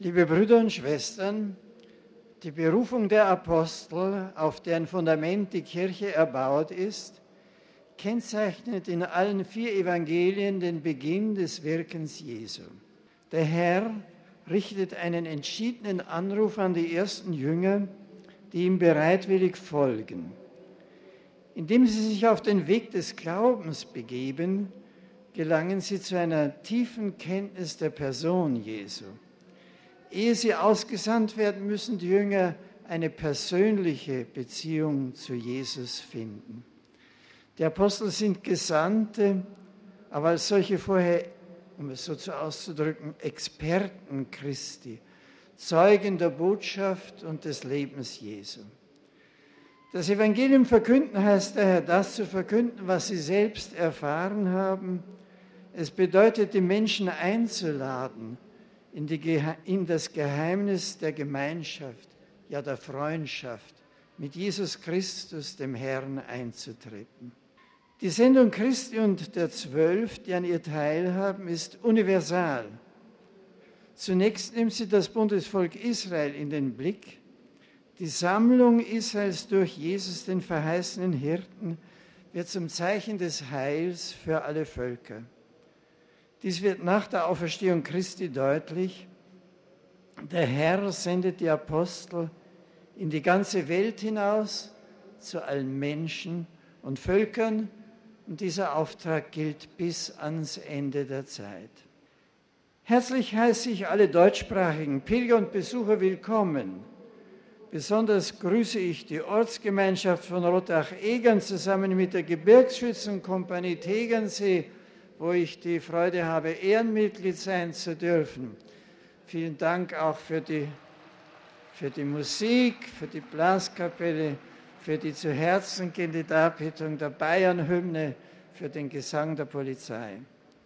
Liebe Brüder und Schwestern, die Berufung der Apostel, auf deren Fundament die Kirche erbaut ist, kennzeichnet in allen 4 Evangelien den Beginn des Wirkens Jesu. Der Herr richtet einen entschiedenen Anruf an die ersten Jünger, die ihm bereitwillig folgen. Indem sie sich auf den Weg des Glaubens begeben, gelangen sie zu einer tiefen Kenntnis der Person Jesu. Ehe sie ausgesandt werden, müssen die Jünger eine persönliche Beziehung zu Jesus finden. Die Apostel sind Gesandte, aber als solche vorher, um es so auszudrücken, Experten Christi, Zeugen der Botschaft und des Lebens Jesu. Das Evangelium verkünden heißt daher, das zu verkünden, was sie selbst erfahren haben. Es bedeutet, die Menschen einzuladen, in das Geheimnis der Gemeinschaft, ja der Freundschaft mit Jesus Christus, dem Herrn, einzutreten. Die Sendung Christi und der 12, die an ihr teilhaben, ist universal. Zunächst nimmt sie das Bundesvolk Israel in den Blick. Die Sammlung Israels durch Jesus, den verheißenen Hirten, wird zum Zeichen des Heils für alle Völker. Dies wird nach der Auferstehung Christi deutlich. Der Herr sendet die Apostel in die ganze Welt hinaus, zu allen Menschen und Völkern, und dieser Auftrag gilt bis ans Ende der Zeit. Herzlich heiße ich alle deutschsprachigen Pilger und Besucher willkommen. Besonders grüße ich die Ortsgemeinschaft von Rottach-Egern zusammen mit der Gebirgsschützenkompanie Tegernsee, wo ich die Freude habe, Ehrenmitglied sein zu dürfen. Vielen Dank auch für die Musik, für die Blaskapelle, für die zu Herzen gehende Darbietung der Bayernhymne, für den Gesang der Polizei.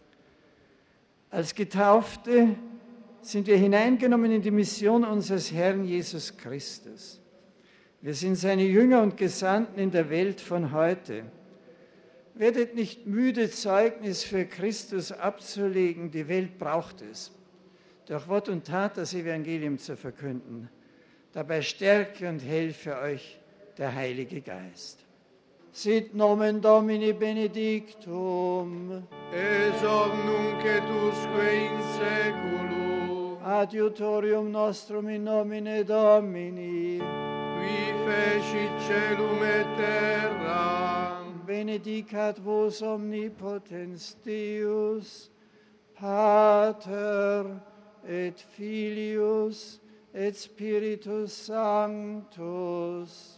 Als Getaufte sind wir hineingenommen in die Mission unseres Herrn Jesus Christus. Wir sind seine Jünger und Gesandten in der Welt von heute. Werdet nicht müde, Zeugnis für Christus abzulegen, die Welt braucht es, durch Wort und Tat das Evangelium zu verkünden. Dabei stärke und helfe euch der Heilige Geist. Sit nomen Domini benedictum, ex hoc nunc et usque in seculum, adiutorium nostrum in nomine Domini, qui fecit celum et terra, benedicat vos omnipotens Deus, Pater et Filius et Spiritus Sanctus.